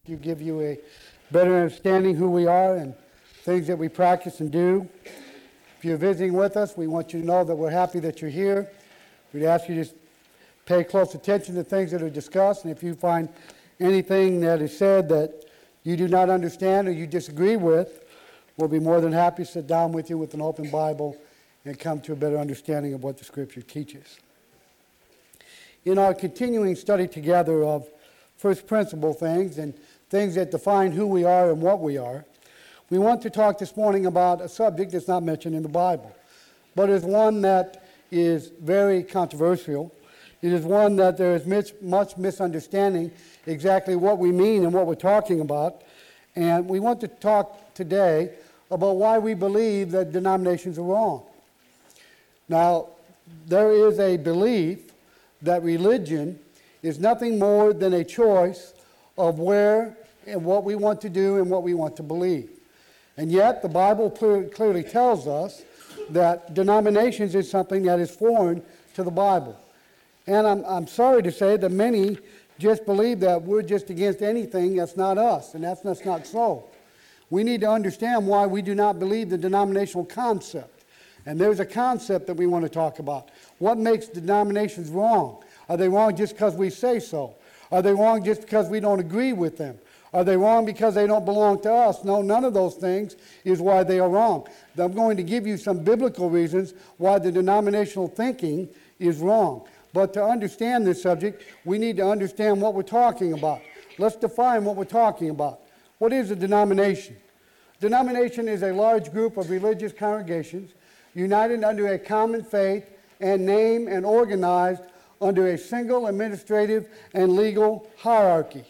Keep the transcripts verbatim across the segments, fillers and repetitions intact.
to give you a better understanding who we are and things that we practice and do. If you're visiting with us, we want you to know that we're happy that you're here. We'd ask you to just pay close attention to things that are discussed, and if you find anything that is said that you do not understand or you disagree with, we'll be more than happy to sit down with you with an open Bible and come to a better understanding of what the Scripture teaches. In our continuing study together of first principle things and things that define who we are and what we are, we want to talk this morning about a subject that's not mentioned in the Bible, but is one that is very controversial. It is one that there is much, much misunderstanding exactly what we mean and what we're talking about. And we want to talk today about why we believe that denominations are wrong. Now, there is a belief that religion is nothing more than a choice of where and what we want to do and what we want to believe. And yet, the Bible clear, clearly tells us that denominations is something that is foreign to the Bible. And I'm, I'm sorry to say that many just believe that we're just against anything that's not us, and that's, that's not so. We need to understand why we do not believe the denominational concept. And there's a concept that we want to talk about. What makes denominations wrong? Are they wrong just because we say so? Are they wrong just because we don't agree with them? Are they wrong because they don't belong to us? No, none of those things is why they are wrong. I'm going to give you some biblical reasons why the denominational thinking is wrong. But to understand this subject, we need to understand what we're talking about. Let's define what we're talking about. What is a denomination? Denomination is a large group of religious congregations united under a common faith and name and organized under a single administrative and legal hierarchy.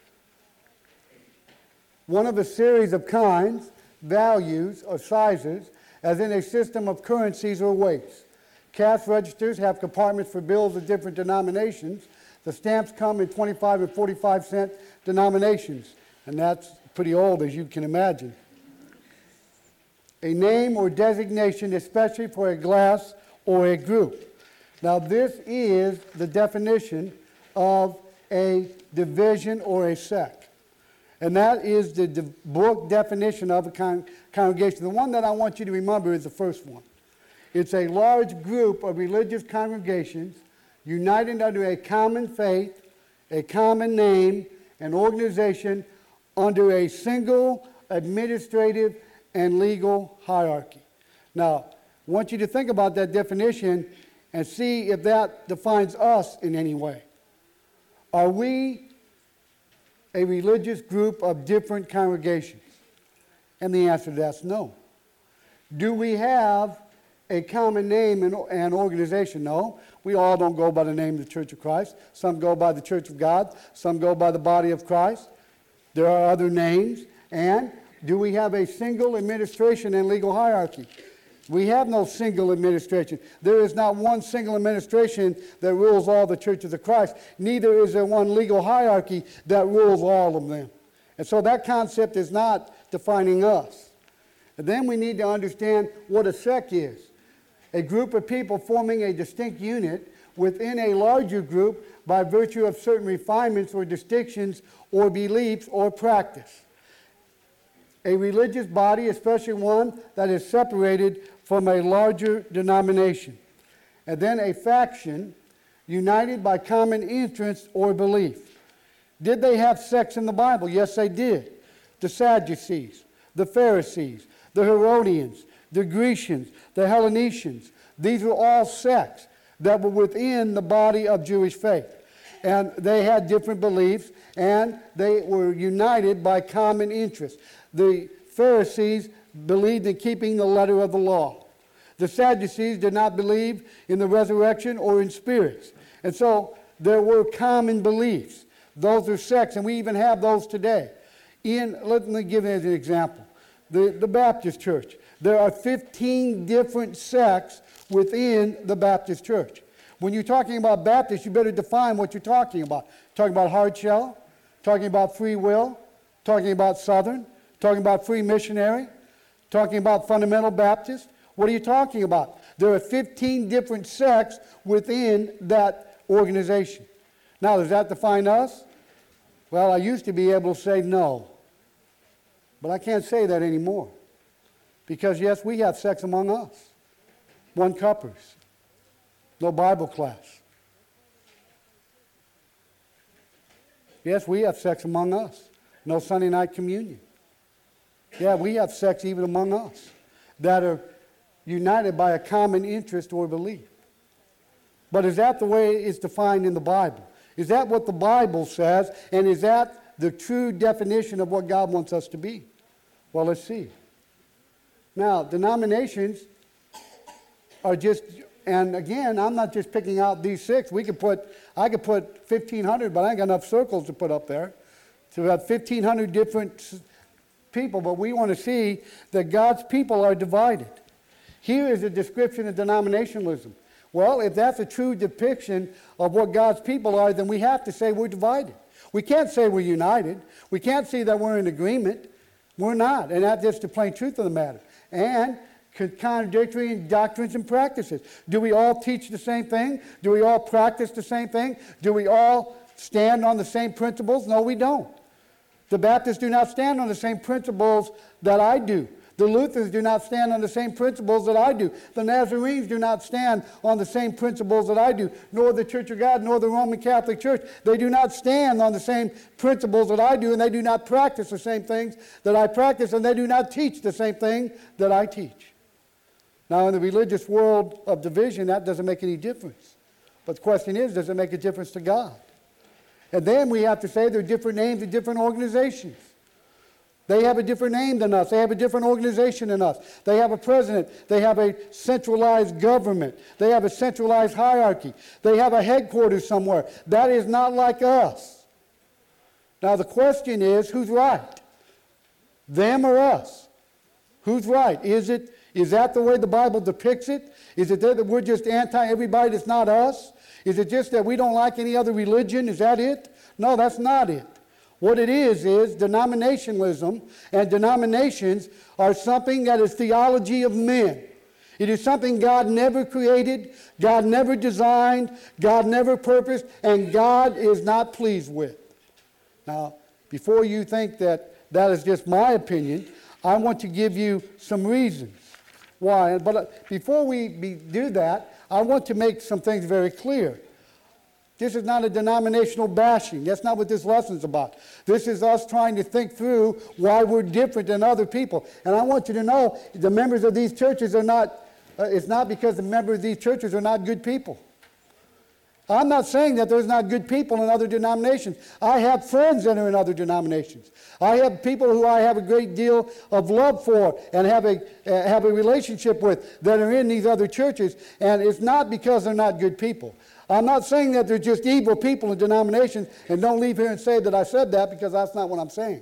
One of a series of kinds, values, or sizes, as in a system of currencies or weights. Cash registers have compartments for bills of different denominations. The stamps come in twenty-five and forty-five cent denominations, and that's pretty old, as you can imagine. A name or designation, especially for a class or a group. Now, this is the definition of a division or a sect. And that is the de- book definition of a con- congregation. The one that I want you to remember is the first one. It's a large group of religious congregations united under a common faith, a common name, an organization under a single administrative and legal hierarchy. Now, I want you to think about that definition and see if that defines us in any way. Are we a religious group of different congregations? And the answer to that is no. Do we have a common name and an organization? No. We all don't go by the name of the Church of Christ. Some go by the Church of God. Some go by the body of Christ. There are other names. And do we have a single administration and legal hierarchy? We have no single administration. There is not one single administration that rules all the churches of Christ. Neither is there one legal hierarchy that rules all of them. And so that concept is not defining us. And then we need to understand what a sect is. A group of people forming a distinct unit within a larger group by virtue of certain refinements or distinctions or beliefs or practice. A religious body, especially one that is separated from a larger denomination. And then a faction united by common interest or belief. Did they have sects in the Bible? Yes, they did. The Sadducees, the Pharisees, the Herodians, the Grecians, the Hellenicians. These were all sects that were within the body of Jewish faith. And they had different beliefs, and they were united by common interests. The Pharisees believed in keeping the letter of the law. The Sadducees did not believe in the resurrection or in spirits. And so there were common beliefs. Those are sects, and we even have those today. In, let me give you an example. The, the Baptist Church. There are fifteen different sects within the Baptist Church. When you're talking about Baptist, you better define what you're talking about. Talking about hard shell, talking about free will, talking about Southern, talking about free missionary, talking about fundamental Baptist. What are you talking about? There are fifteen different sects within that organization. Now, does that define us? Well, I used to be able to say no, but I can't say that anymore. Because, yes, we have sex among us. One-cuppers. No Bible class. Yes, we have sex among us. No Sunday night communion. Yeah, we have sex even among us that are united by a common interest or belief. But is that the way it's defined in the Bible? Is that what the Bible says? And is that the true definition of what God wants us to be? Well, let's see. Now, denominations are just, and again, I'm not just picking out these six. We could put, I could put fifteen hundred, but I ain't got enough circles to put up there. So we have fifteen hundred different people, but we want to see that God's people are divided. Here is a description of denominationalism. Well, if that's a true depiction of what God's people are, then we have to say we're divided. We can't say we're united. We can't say that we're in agreement. We're not, and that's just the plain truth of the matter. And contradictory in doctrines and practices. Do we all teach the same thing? Do we all practice the same thing? Do we all stand on the same principles? No, we don't. The Baptists do not stand on the same principles that I do. The Lutherans do not stand on the same principles that I do. The Nazarenes do not stand on the same principles that I do, nor the Church of God, nor the Roman Catholic Church. They do not stand on the same principles that I do, and they do not practice the same things that I practice, and they do not teach the same thing that I teach. Now, in the religious world of division, that doesn't make any difference. But the question is, does it make a difference to God? And then we have to say there are different names of different organizations. They have a different name than us. They have a different organization than us. They have a president. They have a centralized government. They have a centralized hierarchy. They have a headquarters somewhere. That is not like us. Now the question is, who's right? Them or us? Who's right? Is it, is that the way the Bible depicts it? Is it that we're just anti-everybody that's not us? Is it just that we don't like any other religion? Is that it? No, that's not it. What it is, is denominationalism, and denominations are something that is theology of men. It is something God never created, God never designed, God never purposed, and God is not pleased with. Now, before you think that that is just my opinion, I want to give you some reasons why. But before we be, do that, I want to make some things very clear. This is not a denominational bashing. That's not what this lesson is about. This is us trying to think through why we're different than other people. And I want you to know the members of these churches are not, uh, it's not because the members of these churches are not good people. I'm not saying that there's not good people in other denominations. I have friends that are in other denominations. I have people who I have a great deal of love for and have a, uh, have a relationship with that are in these other churches. And it's not because they're not good people. I'm not saying that they're just evil people in denominations, and don't leave here and say that I said that, because that's not what I'm saying.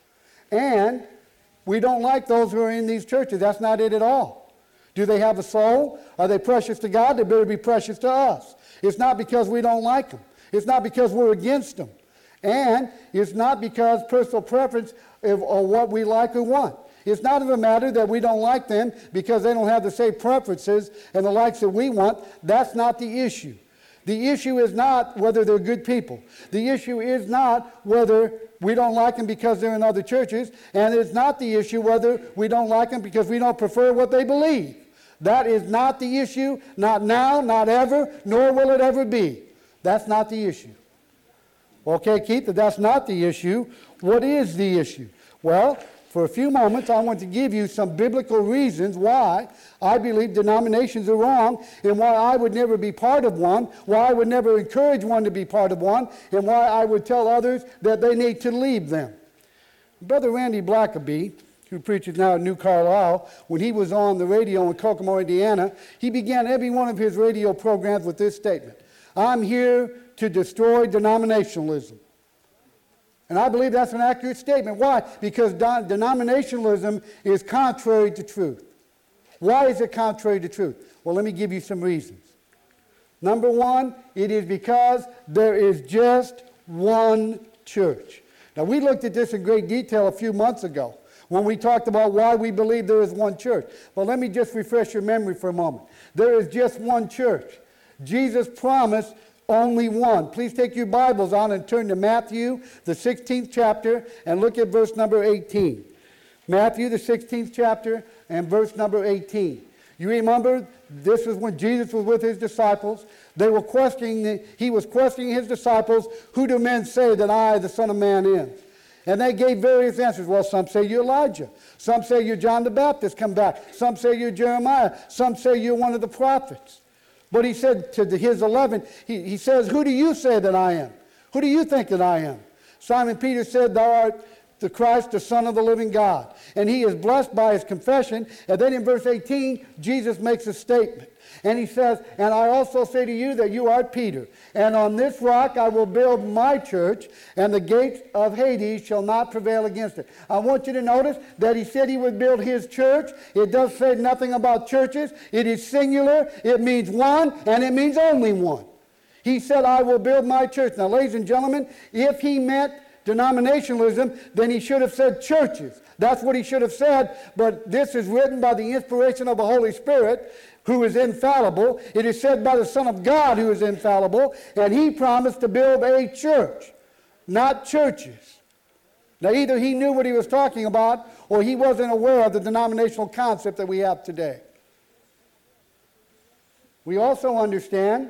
And we don't like those who are in these churches. That's not it at all. Do they have a soul? Are they precious to God? They better be precious to us. It's not because we don't like them. It's not because we're against them. And it's not because personal preference or what we like or want. It's not a matter that we don't like them because they don't have the same preferences and the likes that we want. That's not the issue. The issue is not whether they're good people. The issue is not whether we don't like them because they're in other churches, and it's not the issue whether we don't like them because we don't prefer what they believe. That is not the issue, not now, not ever, nor will it ever be. That's not the issue. Okay, Keith, if that's not the issue, what is the issue? Well, for a few moments, I want to give you some biblical reasons why I believe denominations are wrong, and why I would never be part of one, why I would never encourage one to be part of one, and why I would tell others that they need to leave them. Brother Randy Blackaby, who preaches now at New Carlisle, when he was on the radio in Kokomo, Indiana, he began every one of his radio programs with this statement: I'm here to destroy denominationalism. And I believe that's an accurate statement. Why? Because denominationalism is contrary to truth. Why is it contrary to truth? Well, let me give you some reasons. Number one, it is because there is just one church. Now, we looked at this in great detail a few months ago when we talked about why we believe there is one church. But let me just refresh your memory for a moment. There is just one church. Jesus promised only one. Please take your Bibles on and turn to Matthew, the sixteenth chapter, and look at verse number eighteen. Matthew, the sixteenth chapter, and verse number eighteen. You remember, this is when Jesus was with his disciples. They were questioning, he was questioning his disciples, who do men say that I, the Son of Man, am? And they gave various answers. Well, some say you're Elijah. Some say you're John the Baptist come back. Some say you're Jeremiah. Some say you're one of the prophets. But he said to his eleven, he, he says, who do you say that I am? Who do you think that I am? Simon Peter said, thou art the Christ, the Son of the living God. And he is blessed by his confession. And then in verse eighteen, Jesus makes a statement. And he says, and I also say to you that you are Peter, and on this rock I will build my church, and the gates of Hades shall not prevail against it. I want you to notice that he said he would build his church. It does say nothing about churches. It is singular. It means one, and it means only one. He said, I will build my church. Now, ladies and gentlemen, if he meant denominationalism, then he should have said churches. That's what he should have said, but this is written by the inspiration of the Holy Spirit, who is infallible. It is said by the Son of God, who is infallible, and he promised to build a church, not churches. Now, either he knew what he was talking about, or he wasn't aware of the denominational concept that we have today. We also understand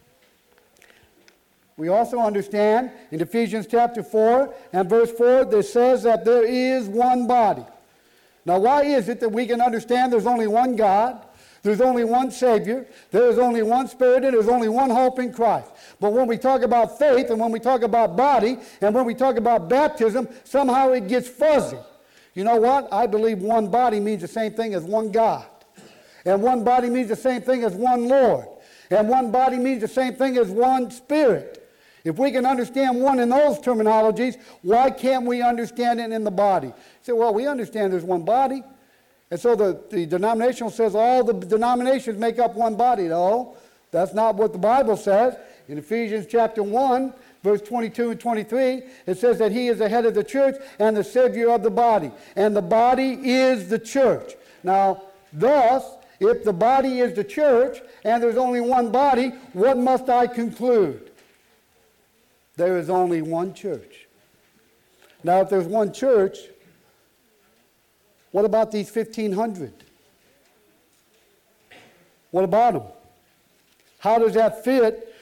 We also understand in Ephesians chapter four and verse four, that says that there is one body. Now, why is it that we can understand there's only one God, there's only one Savior, there is only one Spirit, and there's only one hope in Christ? But when we talk about faith, and when we talk about body, and when we talk about baptism, somehow it gets fuzzy. You know what? I believe one body means the same thing as one God. And one body means the same thing as one Lord. And one body means the same thing as one Spirit. If we can understand one in those terminologies, why can't we understand it in the body? You say, well, we understand there's one body. And so the, the denominational says all the denominations make up one body. No, that's not what the Bible says. In Ephesians chapter one, verse twenty-two and twenty-three, it says that he is the head of the church and the Savior of the body. And the body is the church. Now, thus, if the body is the church and there's only one body, what must I conclude? There is only one church. Now, if there's one church, what about these fifteen hundred? What about them? How does that fit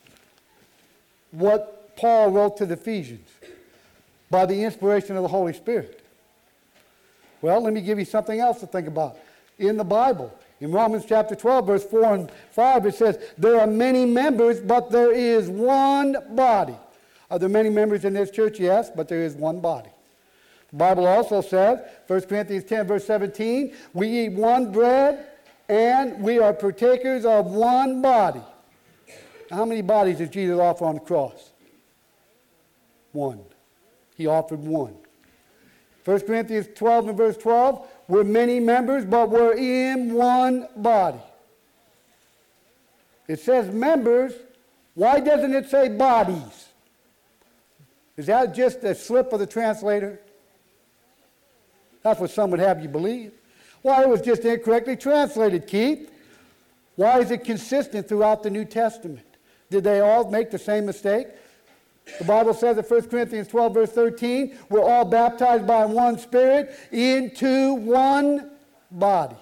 what Paul wrote to the Ephesians? By the inspiration of the Holy Spirit. Well, let me give you something else to think about. In the Bible, in Romans chapter twelve, verse four and five, it says, there are many members, but there is one body. Are there many members in this church? Yes, but there is one body. The Bible also says, First Corinthians ten, verse seventeen, we eat one bread and we are partakers of one body. Now, how many bodies did Jesus offer on the cross? One. He offered one. First Corinthians twelve and verse twelve, we're many members, but we're in one body. It says members. Why doesn't it say bodies? Is that just a slip of the translator? That's what some would have you believe. Well, it was just incorrectly translated, Keith. Why is it consistent throughout the New Testament? Did they all make the same mistake? The Bible says in First Corinthians twelve, verse thirteen, we're all baptized by one Spirit into one body.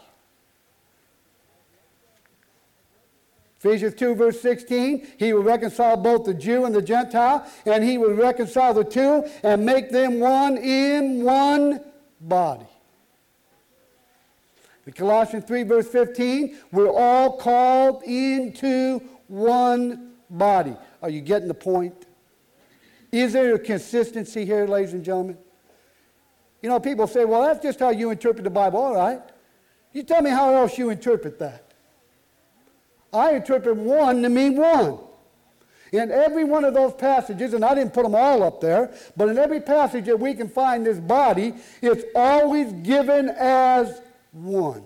Ephesians two, verse sixteen, he will reconcile both the Jew and the Gentile, and he will reconcile the two and make them one in one body. In Colossians three, verse fifteen, we're all called into one body. Are you getting the point? Is there a consistency here, ladies and gentlemen? You know, people say, well, that's just how you interpret the Bible. All right. You tell me how else you interpret that. I interpret one to mean one. In every one of those passages, and I didn't put them all up there, but in every passage that we can find this body, it's always given as one.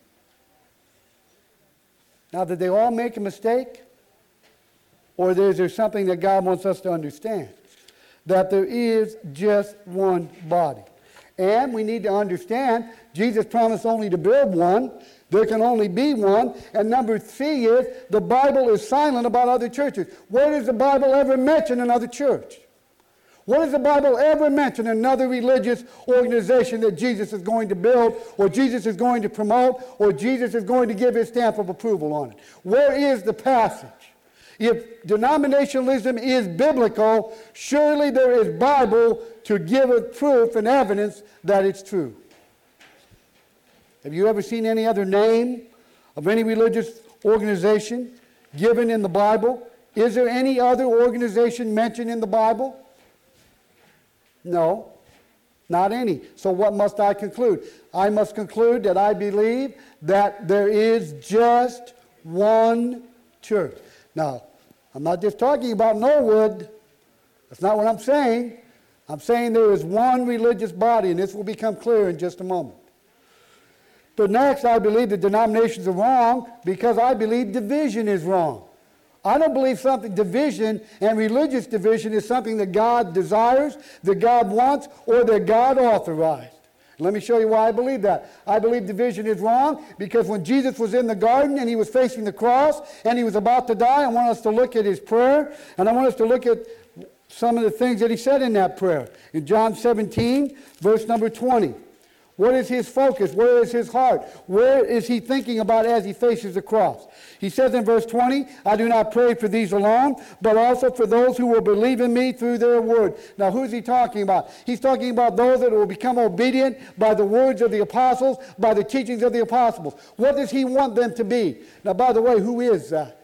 Now, did they all make a mistake? Or is there something that God wants us to understand? That there is just one body. And we need to understand Jesus promised only to build one. There can only be one. And number three is the Bible is silent about other churches. Where does the Bible ever mention another church? Where does the Bible ever mention another religious organization that Jesus is going to build, or Jesus is going to promote, or Jesus is going to give his stamp of approval on it? Where is the passage? If denominationalism is biblical, surely there is Bible to give it proof and evidence that it's true. Have you ever seen any other name of any religious organization given in the Bible? Is there any other organization mentioned in the Bible? No, not any. So what must I conclude? I must conclude that I believe that there is just one church. Now, I'm not just talking about Norwood. That's not what I'm saying. I'm saying there is one religious body, and this will become clear in just a moment. But next, I believe the denominations are wrong because I believe division is wrong. I don't believe something, division and religious division is something that God desires, that God wants, or that God authorized. Let me show you why I believe that. I believe division is wrong because when Jesus was in the garden and he was facing the cross and he was about to die, I want us to look at his prayer, and I want us to look at some of the things that he said in that prayer. In John seventeen, verse number twenty. What is his focus? Where is his heart? Where is he thinking about as he faces the cross? He says in verse twenty, I do not pray for these alone, but also for those who will believe in me through their word. Now, who's he talking about? He's talking about those that will become obedient by the words of the apostles, by the teachings of the apostles. What does he want them to be? Now, by the way, who is that?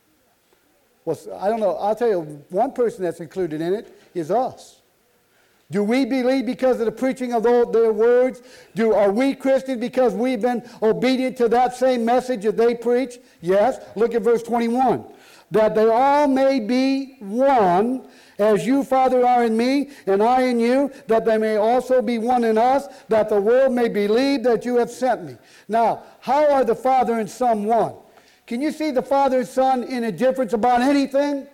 Well, I don't know. I'll tell you, one person that's included in it is us. Do we believe because of the preaching of their words? Do, are we Christians because we've been obedient to that same message that they preach? Yes. Look at verse twenty-one. That they all may be one, as you, Father, are in me, and I in you, that they may also be one in us, that the world may believe that you have sent me. Now, how are the Father and Son one? Can you see the Father and Son in a difference about anything?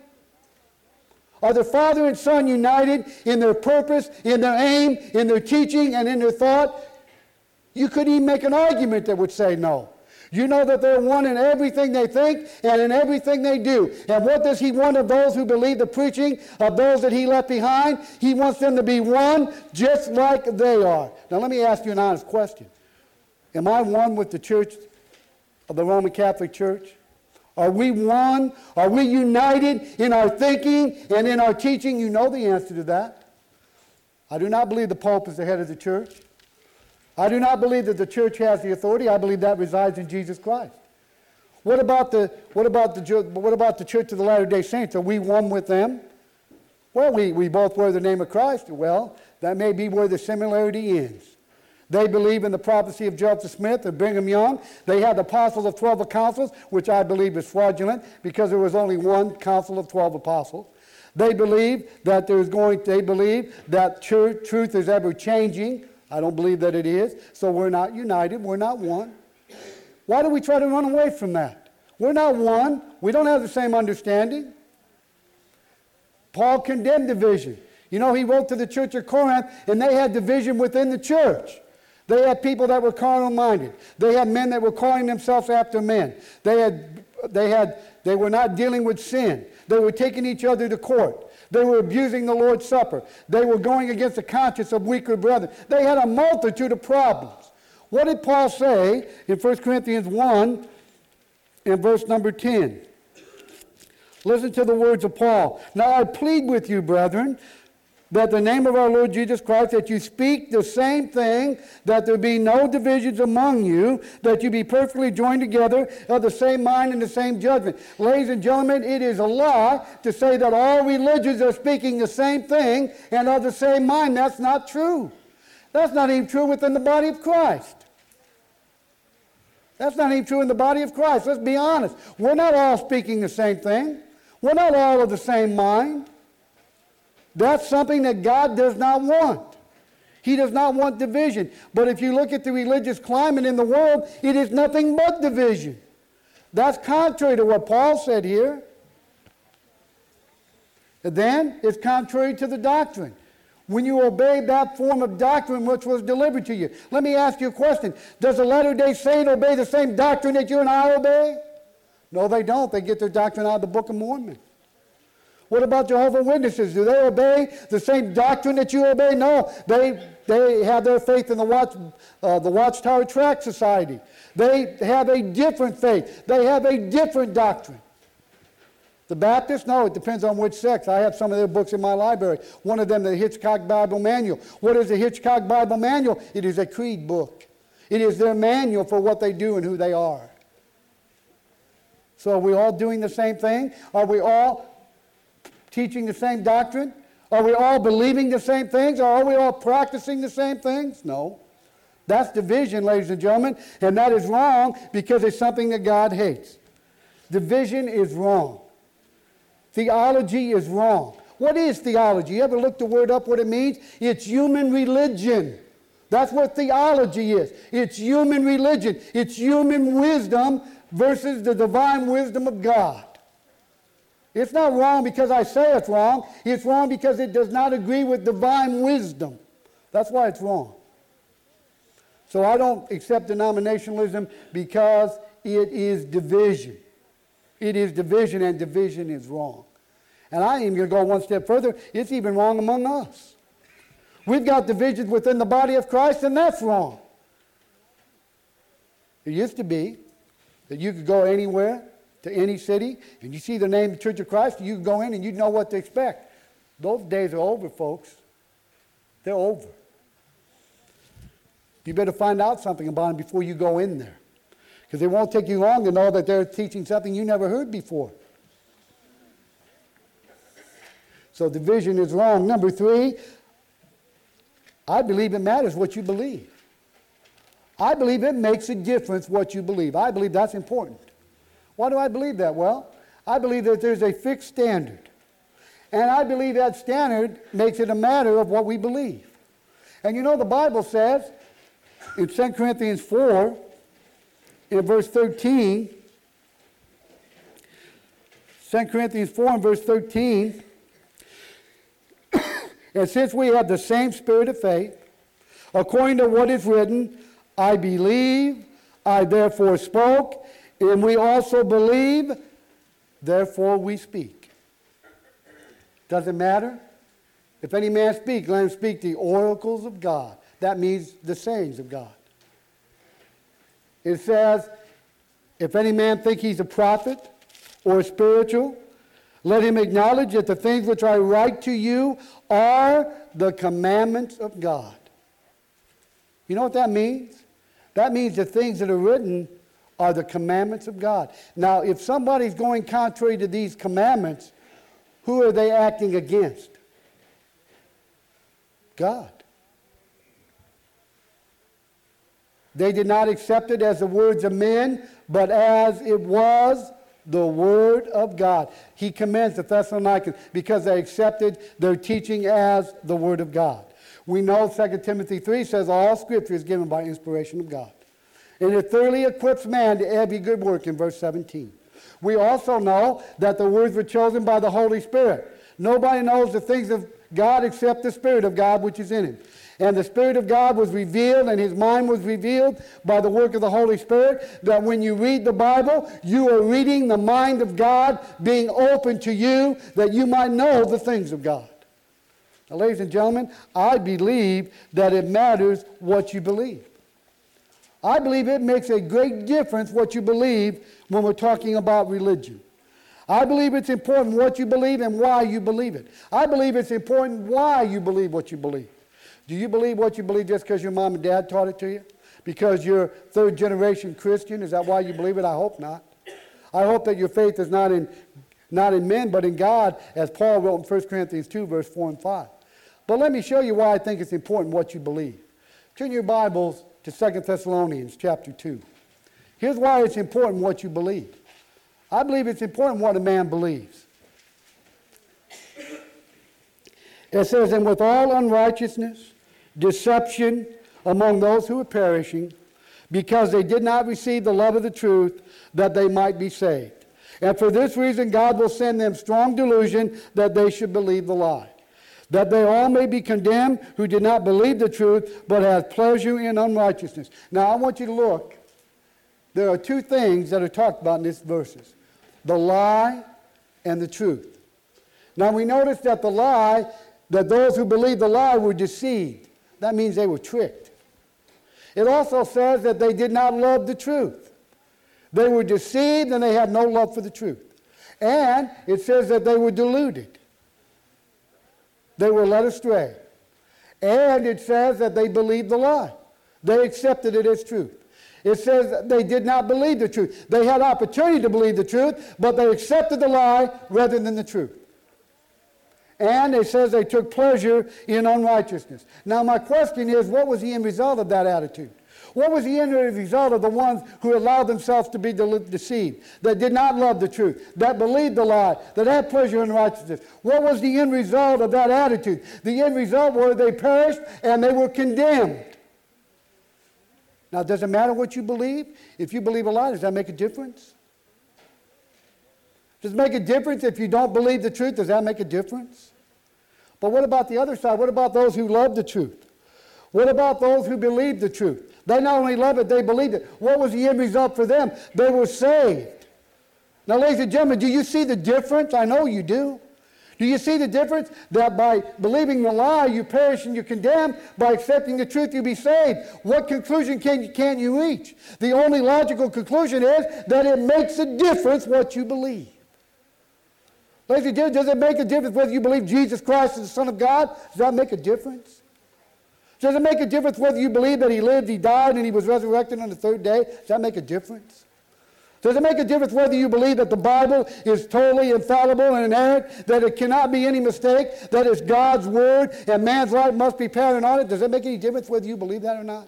Are the Father and Son united in their purpose, in their aim, in their teaching, and in their thought? You couldn't even make an argument that would say no. You know that they're one in everything they think and in everything they do. And what does he want of those who believe the preaching of those that he left behind? He wants them to be one just like they are. Now let me ask you an honest question. Am I one with the church of the Roman Catholic Church? Are we one? Are we united in our thinking and in our teaching? You know the answer to that. I do not believe the Pope is the head of the church. I do not believe that the church has the authority. I believe that resides in Jesus Christ. What about the, what about the, what about the Church of the Latter-day Saints? Are we one with them? Well, we, we both wear the name of Christ. Well, that may be where the similarity ends. They believe in the prophecy of Joseph Smith and Brigham Young. They had the apostles of twelve apostles, which I believe is fraudulent because there was only one council of twelve apostles. They believe that there's going. They believe that truth, truth is ever changing. I don't believe that it is. So we're not united. We're not one. Why do we try to run away from that? We're not one. We don't have the same understanding. Paul condemned division. You know, he wrote to the church of Corinth, and they had division within the church. They had people that were carnal-minded. They had men that were calling themselves after men. They had, they had, they were not dealing with sin. They were taking each other to court. They were abusing the Lord's Supper. They were going against the conscience of weaker brethren. They had a multitude of problems. What did Paul say in First Corinthians one and verse number ten? Listen to the words of Paul. Now I plead with you, brethren, that the name of our Lord Jesus Christ, that you speak the same thing, that there be no divisions among you, that you be perfectly joined together, of the same mind and the same judgment. Ladies and gentlemen, it is a lie to say that all religions are speaking the same thing and of the same mind. That's not true. That's not even true within the body of Christ. That's not even true in the body of Christ. Let's be honest. We're not all speaking the same thing. We're not all of the same mind. That's something that God does not want. He does not want division. But if you look at the religious climate in the world, it is nothing but division. That's contrary to what Paul said here. And then it's contrary to the doctrine. when you obey that form of doctrine which was delivered to you. Let me ask you a question. Does a Latter-day Saint obey the same doctrine that you and I obey? No, they don't. They get their doctrine out of the Book of Mormon. What about Jehovah's Witnesses? Do they obey the same doctrine that you obey? No, they, they have their faith in the, watch, uh, the Watchtower Tract Society. They have a different faith. They have a different doctrine. The Baptists? No, it depends on which sect. I have some of their books in my library. One of them, the Hitchcock Bible Manual. What is the Hitchcock Bible Manual? It is a creed book. It is their manual for what they do and who they are. So are we all doing the same thing? Are we all teaching the same doctrine? Are we all believing the same things? Or are we all practicing the same things? No. That's division, ladies and gentlemen, and that is wrong because it's something that God hates. Division is wrong. Theology is wrong. What is theology? You ever look the word up, what it means? It's human religion. That's what theology is. It's human religion. It's human wisdom versus the divine wisdom of God. It's not wrong because I say it's wrong. It's wrong because it does not agree with divine wisdom. That's why it's wrong. So I don't accept denominationalism because it is division. It is division, and division is wrong. And I am going to go one step further. It's even wrong among us. We've got divisions within the body of Christ, and that's wrong. It used to be that you could go anywhere, to any city, and you see the name of the Church of Christ, you can go in and you know what to expect. Those days are over, folks. They're over. You better find out something about them before you go in there. Because it won't take you long to know that they're teaching something you never heard before. So division is wrong. Number three, I believe it matters what you believe. I believe it makes a difference what you believe. I believe that's important. Why do I believe that? Well, I believe that there's a fixed standard. And I believe that standard makes it a matter of what we believe. And you know, the Bible says in Second Corinthians four, in verse thirteen, Second Corinthians four and verse thirteen, and since we have the same spirit of faith, according to what is written, I believe, I therefore spoke, and we also believe, therefore we speak. Does it matter? If any man speak, let him speak the oracles of God. That means the sayings of God. It says, if any man think he's a prophet or spiritual, let him acknowledge that the things which I write to you are the commandments of God. You know what that means? That means the things that are written are the commandments of God. Now, if somebody's going contrary to these commandments, who are they acting against? God. They did not accept it as the words of men, but as it was the Word of God. He commends the Thessalonians because they accepted their teaching as the Word of God. We know Second Timothy three says all Scripture is given by inspiration of God. And it thoroughly equips man to every good work in verse seventeen. We also know that the words were chosen by the Holy Spirit. Nobody knows the things of God except the Spirit of God which is in him. And the Spirit of God was revealed, and his mind was revealed by the work of the Holy Spirit, that when you read the Bible, you are reading the mind of God being open to you, that you might know the things of God. Now, ladies and gentlemen, I believe that it matters what you believe. I believe it makes a great difference what you believe when we're talking about religion. I believe it's important what you believe and why you believe it. I believe it's important why you believe what you believe. Do you believe what you believe just because your mom and dad taught it to you? Because you're third generation Christian? Is that why you believe it? I hope not. I hope that your faith is not in, not in men, but in God, as Paul wrote in First Corinthians two, verse four and five. But let me show you why I think it's important what you believe. Turn your Bibles to Second Thessalonians chapter two. Here's why it's important what you believe. I believe it's important what a man believes. It says, and with all unrighteousness, deception among those who are perishing, because they did not receive the love of the truth, that they might be saved. And for this reason God will send them strong delusion that they should believe the lie, that they all may be condemned who did not believe the truth, but had pleasure in unrighteousness. Now, I want you to look. There are two things that are talked about in these verses: the lie and the truth. Now, we notice that the lie, that those who believed the lie were deceived. That means they were tricked. It also says that they did not love the truth. They were deceived and they had no love for the truth. And it says that they were deluded. They were led astray. And it says that they believed the lie. They accepted it as truth. It says that they did not believe the truth. They had opportunity to believe the truth, but they accepted the lie rather than the truth. And it says they took pleasure in unrighteousness. Now my question is, what was the end result of that attitude? What was the end result of the ones who allowed themselves to be de- deceived, that did not love the truth, that believed the lie, that had pleasure in righteousness? What was the end result of that attitude? The end result was they perished and they were condemned. Now, does it matter what you believe? If you believe a lie, does that make a difference? Does it make a difference if you don't believe the truth? Does that make a difference? But what about the other side? What about those who love the truth? What about those who believe the truth? They not only love it, they believed it. What was the end result for them? They were saved. Now, ladies and gentlemen, do you see the difference? I know you do. Do you see the difference? That by believing the lie, you perish and you're condemned. By accepting the truth, you be saved. What conclusion can, can you reach? The only logical conclusion is that it makes a difference what you believe. Ladies and gentlemen, does it make a difference whether you believe Jesus Christ is the Son of God? Does that make a difference? Does it make a difference whether you believe that he lived, he died, and he was resurrected on the third day? Does that make a difference? Does it make a difference whether you believe that the Bible is totally infallible and inerrant, that it cannot be any mistake, that it's God's Word, and man's life must be patterned on it? Does it make any difference whether you believe that or not?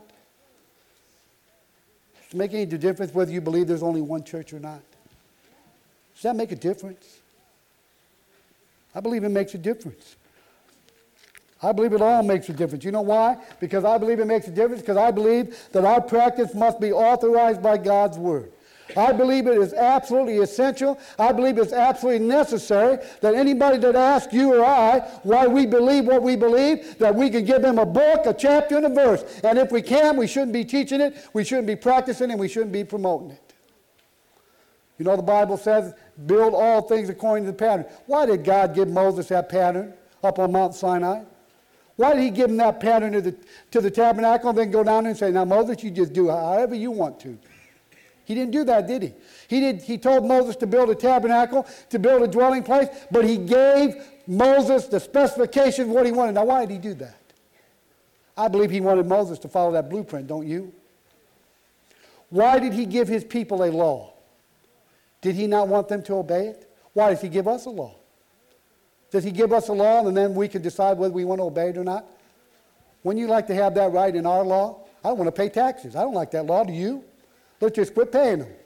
Does it make any difference whether you believe there's only one church or not? Does that make a difference? I believe it makes a difference. I believe it all makes a difference. You know why? Because I believe it makes a difference because I believe that our practice must be authorized by God's Word. I believe it is absolutely essential. I believe it's absolutely necessary that anybody that asks you or I why we believe what we believe, that we can give them a book, a chapter, and a verse. And if we can, we shouldn't be teaching it, we shouldn't be practicing it, and we shouldn't be promoting it. You know, the Bible says, build all things according to the pattern. Why did God give Moses that pattern up on Mount Sinai? Why did he give him that pattern to the, to the tabernacle and then go down there and say, now, Moses, you just do however you want to? He didn't do that, did he? He, did, he told Moses to build a tabernacle, to build a dwelling place, but he gave Moses the specifications of what he wanted. Now, why did he do that? I believe he wanted Moses to follow that blueprint, don't you? Why did he give his people a law? Did he not want them to obey it? Why does he give us a law? Does he give us a law and then we can decide whether we want to obey it or not? Wouldn't you like to have that right in our law? I don't want to pay taxes. I don't like that law. Do you? Let's just quit paying them.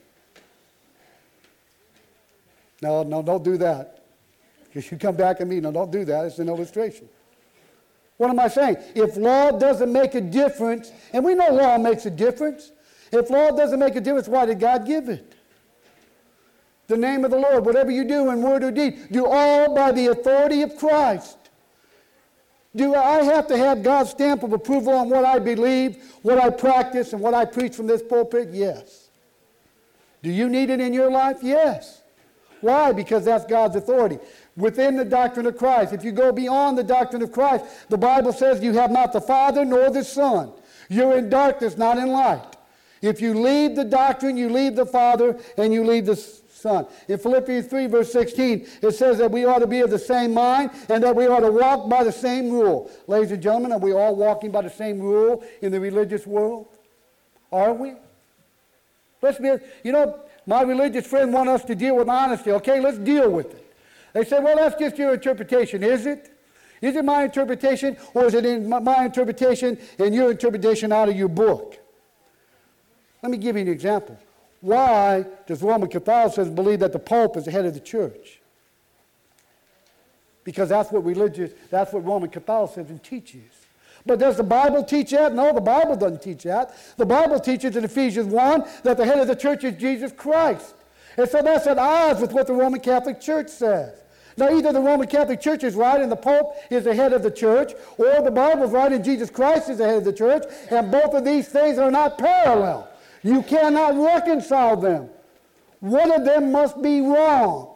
No, no, don't do that. Because you come back at me, no, don't do that. It's an illustration. What am I saying? If law doesn't make a difference, and we know law makes a difference. If law doesn't make a difference, why did God give it? The name of the Lord, whatever you do in word or deed, do all by the authority of Christ. Do I have to have God's stamp of approval on what I believe, what I practice, and what I preach from this pulpit? Yes. Do you need it in your life? Yes. Why? Because that's God's authority. Within the doctrine of Christ, if you go beyond the doctrine of Christ, the Bible says you have not the Father nor the Son. You're in darkness, not in light. If you leave the doctrine, you leave the Father, and you leave the Son. In Philippians three, verse sixteen, it says that we ought to be of the same mind and that we ought to walk by the same rule. Ladies and gentlemen, are we all walking by the same rule in the religious world? Are we? Let's be, you know, my religious friend want us to deal with honesty. Okay, let's deal with it. They say, well, that's just your interpretation. Is it? Is it my interpretation, or is it in my, my interpretation and your interpretation out of your book? Let me give you an example. Why does Roman Catholicism believe that the Pope is the head of the church? Because that's what religious, that's what Roman Catholicism teaches. But does the Bible teach that? No, the Bible doesn't teach that. The Bible teaches in Ephesians one that the head of the church is Jesus Christ. And so that's at odds with what the Roman Catholic Church says. Now, either the Roman Catholic Church is right and the Pope is the head of the church, or the Bible is right and Jesus Christ is the head of the church, and both of these things are not parallel. You cannot reconcile them. One of them must be wrong.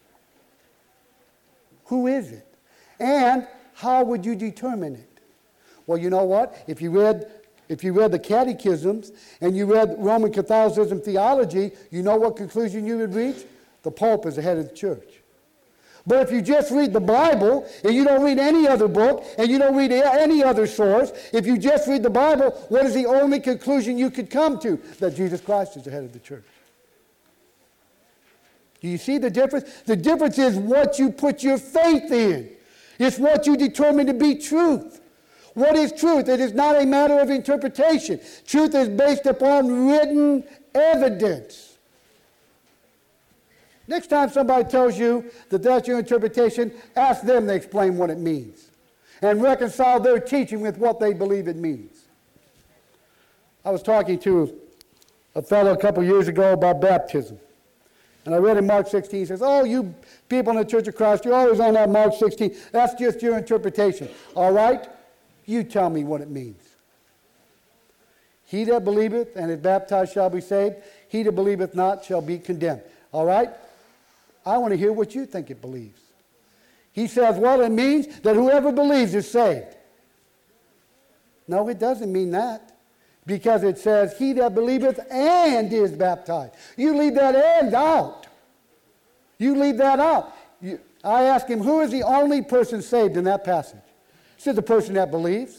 Who is it? And how would you determine it? Well, you know what? If you read, if you read the catechisms and you read Roman Catholicism theology, you know what conclusion you would reach? The Pope is the head of the church. But if you just read the Bible and you don't read any other book and you don't read any other source, if you just read the Bible, what is the only conclusion you could come to? That Jesus Christ is the head of the church. Do you see the difference? The difference is what you put your faith in. It's what you determine to be truth. What is truth? It is not a matter of interpretation. Truth is based upon written evidence. Next time somebody tells you that that's your interpretation, ask them to explain what it means and reconcile their teaching with what they believe it means. I was talking to a fellow a couple years ago about baptism. And I read in Mark sixteen, he says, oh, you people in the Church of Christ, you're always on that Mark sixteen. That's just your interpretation. All right? You tell me what it means. He that believeth and is baptized shall be saved. He that believeth not shall be condemned. All right? I want to hear what you think it believes. He says, well, it means that whoever believes is saved. No, it doesn't mean that. Because it says, he that believeth and is baptized. You leave that and out. You leave that out. You, I asked him, who is the only person saved in that passage? He said, the person that believes.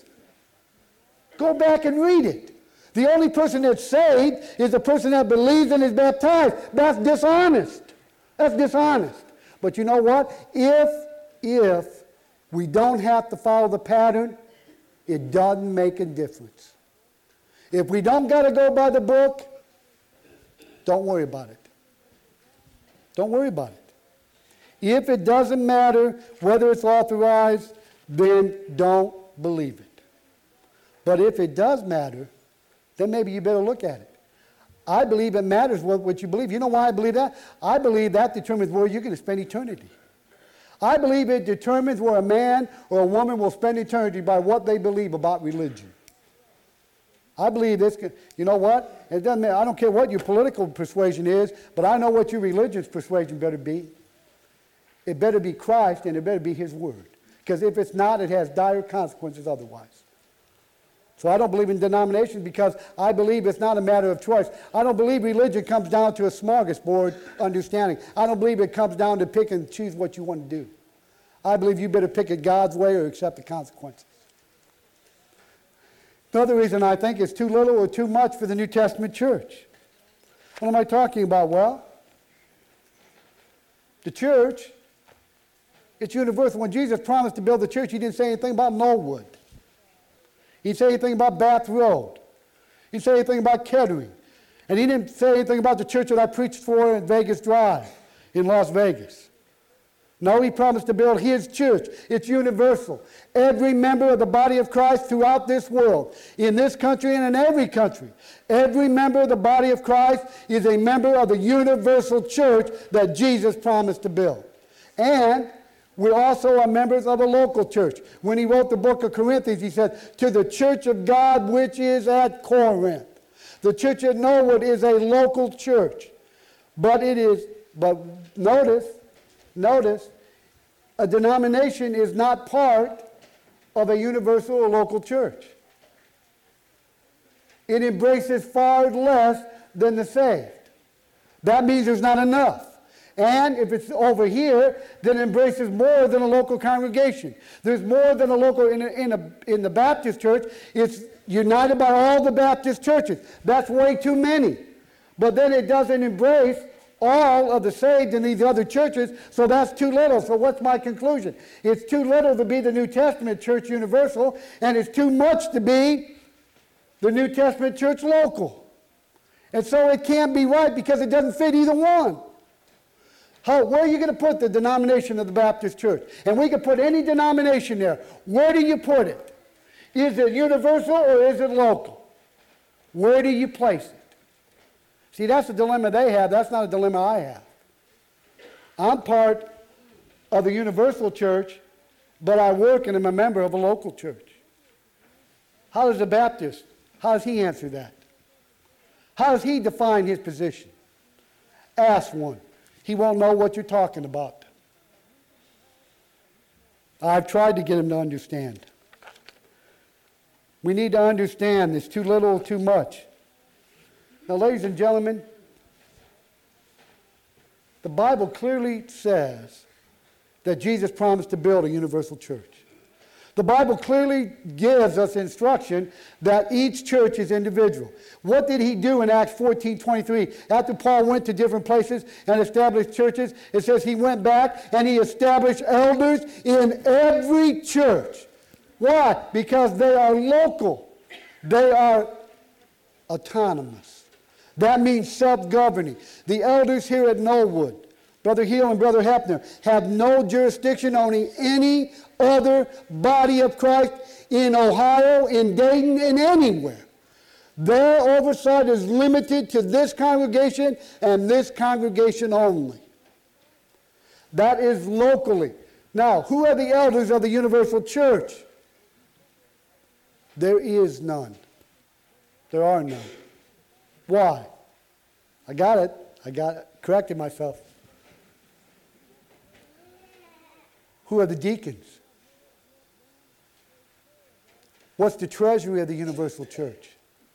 Go back and read it. The only person that's saved is the person that believes and is baptized. That's dishonest. That's dishonest. But you know what? If, if we don't have to follow the pattern, it doesn't make a difference. If we don't got to go by the book, don't worry about it. Don't worry about it. If it doesn't matter whether it's authorized, then don't believe it. But if it does matter, then maybe you better look at it. I believe it matters what, what you believe. You know why I believe that? I believe that determines where you're going to spend eternity. I believe it determines where a man or a woman will spend eternity by what they believe about religion. I believe this, can, you know what? It doesn't matter. I don't care what your political persuasion is, but I know what your religious persuasion better be. It better be Christ and it better be His Word. Because if it's not, it has dire consequences otherwise. So I don't believe in denominations because I believe it's not a matter of choice. I don't believe religion comes down to a smorgasbord understanding. I don't believe it comes down to pick and choose what you want to do. I believe you better pick it God's way or accept the consequences. Another reason I think it's too little or too much for the New Testament church. What am I talking about? Well, the church, it's universal. When Jesus promised to build the church, He didn't say anything about Knollwood. He didn't say anything about Bath Road. He didn't say anything about Kettering. And He didn't say anything about the church that I preached for in Vegas Drive in Las Vegas. No, He promised to build His church. It's universal. Every member of the body of Christ throughout this world, in this country and in every country, every member of the body of Christ is a member of the universal church that Jesus promised to build. And we also are members of a local church. When he wrote the book of Corinthians, he said, to the church of God which is at Corinth. The church at Knollwood is a local church. But it is, but notice, Notice, a denomination is not part of a universal or local church. It embraces far less than the saved. That means there's not enough. And if it's over here, then it embraces more than a local congregation. There's more than a local, in, a, in, a, in the Baptist church, it's united by all the Baptist churches. That's way too many. But then it doesn't embrace all of the saved in these other churches, so that's too little. So what's my conclusion? It's too little to be the New Testament church universal, and it's too much to be the New Testament church local. And so it can't be right because it doesn't fit either one. How, where are you going to put the denomination of the Baptist church? And we can put any denomination there. Where do you put it? Is it universal or is it local? Where do you place it? See, that's the dilemma they have. That's not a dilemma I have. I'm part of the universal church, but I work and am a member of a local church. How does the Baptist, how does he answer that? How does he define his position? Ask one. He won't know what you're talking about. I've tried to get him to understand. We need to understand there's too little, too much. Now, ladies and gentlemen, the Bible clearly says that Jesus promised to build a universal church. The Bible clearly gives us instruction that each church is individual. What did he do in Acts fourteen twenty-three? After Paul went to different places and established churches, it says he went back and he established elders in every church. Why? Because they are local. They are autonomous. That means self-governing. The elders here at Knollwood, Brother Hill and Brother Hepner, have no jurisdiction on any other body of Christ in Ohio, in Dayton, and anywhere. Their oversight is limited to this congregation and this congregation only. That is locally. Now, who are the elders of the universal church? There is none. There are none. Why? I got it. I got it. Corrected myself. Who are the deacons? What's the treasury of the universal church?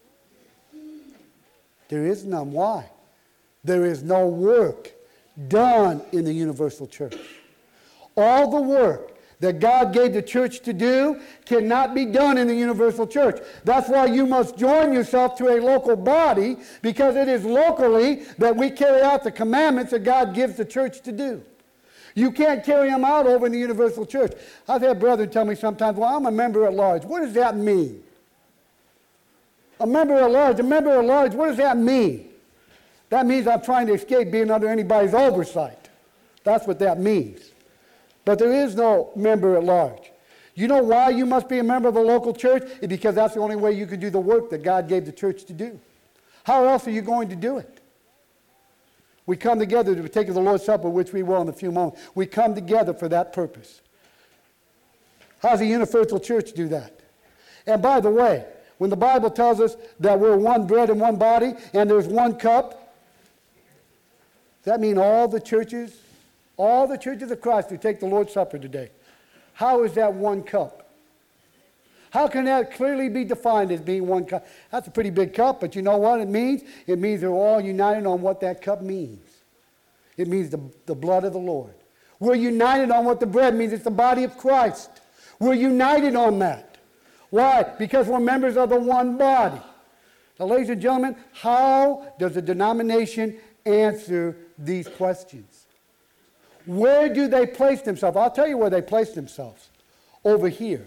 There is none. Why? There is no work done in the universal church. All the work that God gave the church to do cannot be done in the universal church. That's why you must join yourself to a local body, because it is locally that we carry out the commandments that God gives the church to do. You can't carry them out over in the universal church. I've had brethren tell me sometimes, well, I'm a member at large. What does that mean? A member at large, a member at large, what does that mean? That means I'm trying to escape being under anybody's oversight. That's what that means. But there is no member at large. You know why you must be a member of a local church? It's because that's the only way you can do the work that God gave the church to do. How else are you going to do it? We come together to take the Lord's Supper, which we will in a few moments. We come together for that purpose. How does the universal church do that? And by the way, when the Bible tells us that we're one bread and one body and there's one cup, does that mean all the churches, all the churches of Christ who take the Lord's Supper today? How is that one cup? How can that clearly be defined as being one cup? That's a pretty big cup, but you know what it means? It means they're all united on what that cup means. It means the, the blood of the Lord. We're united on what the bread means. It's the body of Christ. We're united on that. Why? Because we're members of the one body. Now, ladies and gentlemen, how does a denomination answer these questions? Where do they place themselves? I'll tell you where they place themselves. Over here.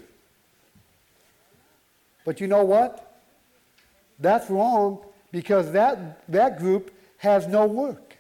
But you know what? That's wrong, because that, that group has no work.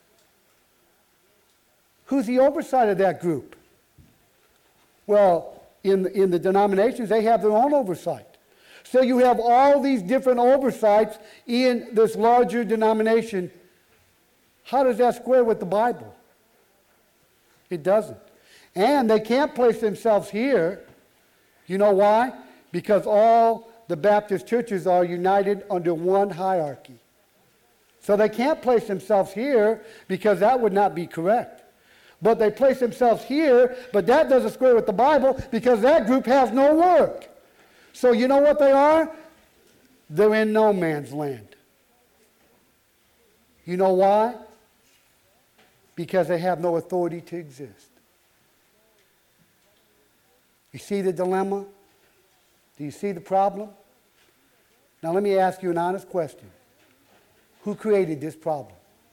Who's the oversight of that group? Well, in, in the denominations, they have their own oversight. So you have all these different oversights in this larger denomination. How does that square with the Bible? It doesn't. And they can't place themselves here. You know why? Because all the Baptist churches are united under one hierarchy. So they can't place themselves here, because that would not be correct. But they place themselves here, but that doesn't square with the Bible, because that group has no work. So you know what they are? They're in no man's land. You know why? Because they have no authority to exist. You see the dilemma? Do you see the problem? Now let me ask you an honest question. Who created this problem?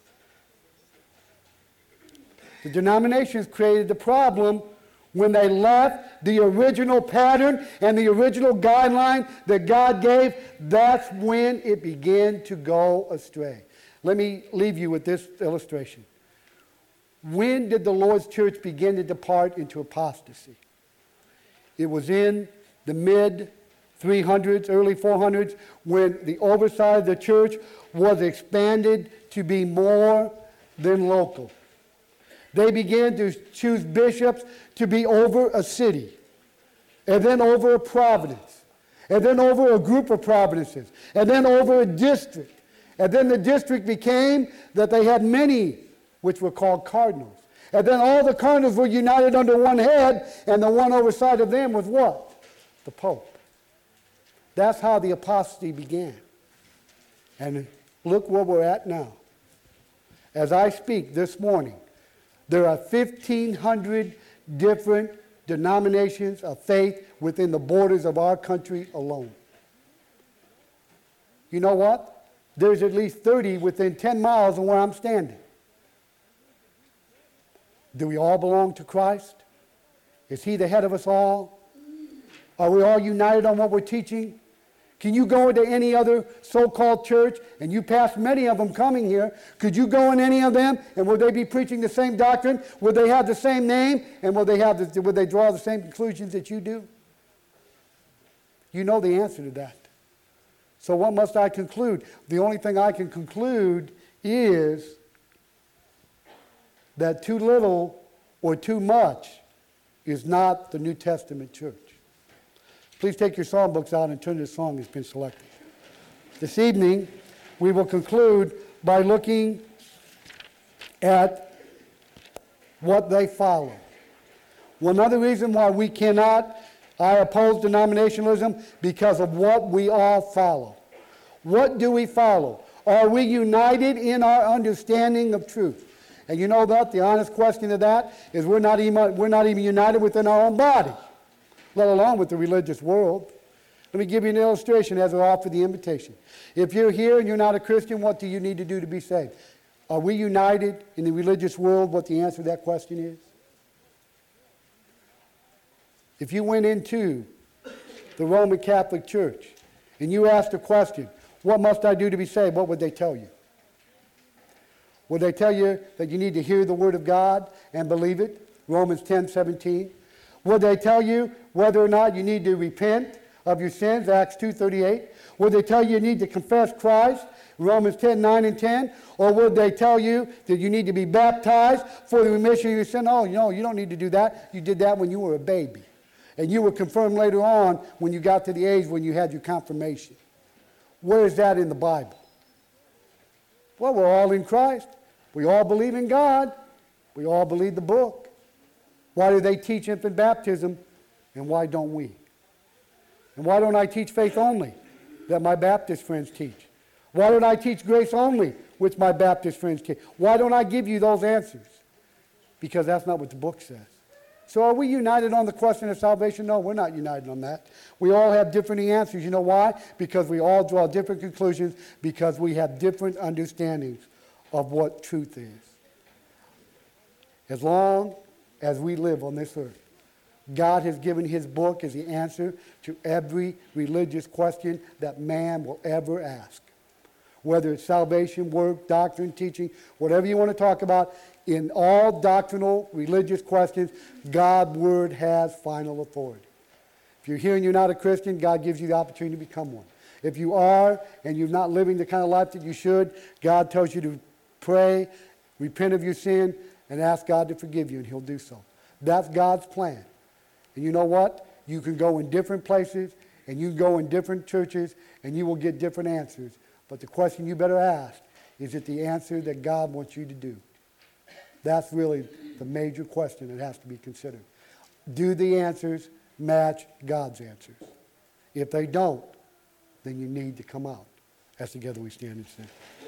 The denominations created the problem when they left the original pattern and the original guideline that God gave. That's when it began to go astray. Let me leave you with this illustration. When did the Lord's church begin to depart into apostasy? It was in the mid three hundreds, early four hundreds, when the oversight of the church was expanded to be more than local. They began to choose bishops to be over a city, and then over a province, and then over a group of provinces, and then over a district. And then the district became that they had many, which were called cardinals. And then all the cardinals were united under one head, and the one oversight of them was what? The Pope. That's how the apostasy began. And look where we're at now. As I speak this morning, there are fifteen hundred different denominations of faith within the borders of our country alone. You know what? There's at least thirty within ten miles of where I'm standing. Do we all belong to Christ? Is He the head of us all? Are we all united on what we're teaching? Can you go into any other so-called church, and you pass many of them coming here, could you go in any of them, and will they be preaching the same doctrine? Will they have the same name, and will they, have the, will they draw the same conclusions that you do? You know the answer to that. So what must I conclude? The only thing I can conclude is that too little or too much is not the New Testament church. Please take your songbooks out and turn to the song that's been selected. This evening, we will conclude by looking at what they follow. One other reason why we cannot, I oppose denominationalism, because of what we all follow. What do we follow? Are we united in our understanding of truth? And you know that the honest question to that is we're not even, we're not even united within our own body, let alone with the religious world. Let me give you an illustration as I offer the invitation. If you're here and you're not a Christian, what do you need to do to be saved? Are we united in the religious world? What the answer to that question is? If you went into the Roman Catholic Church and you asked a question, what must I do to be saved? What would they tell you? Would they tell you that you need to hear the Word of God and believe it? Romans ten seventeen. Would they tell you whether or not you need to repent of your sins? Acts two thirty-eight. Would they tell you you need to confess Christ? Romans ten nine and ten. Or would they tell you that you need to be baptized for the remission of your sin? Oh, no, you don't need to do that. You did that when you were a baby. And you were confirmed later on when you got to the age when you had your confirmation. Where is that in the Bible? Well, we're all in Christ. We all believe in God. We all believe the book. Why do they teach infant baptism, and why don't we? And why don't I teach faith only, that my Baptist friends teach? Why don't I teach grace only, which my Baptist friends teach? Why don't I give you those answers? Because that's not what the book says. So are we united on the question of salvation? No, we're not united on that. We all have different answers. You know why? Because we all draw different conclusions, because we have different understandings of what truth is. As long as we live on this earth, God has given His book as the answer to every religious question that man will ever ask. Whether it's salvation, work, doctrine, teaching, whatever you want to talk about, in all doctrinal, religious questions, God's Word has final authority. If you're here and you're not a Christian, God gives you the opportunity to become one. If you are and you're not living the kind of life that you should, God tells you to pray, repent of your sin, and ask God to forgive you, and He'll do so. That's God's plan. And you know what? You can go in different places, and you can go in different churches, and you will get different answers. But the question you better ask, is it the answer that God wants you to do? That's really the major question that has to be considered. Do the answers match God's answers? If they don't, then you need to come out. As together we stand and sing.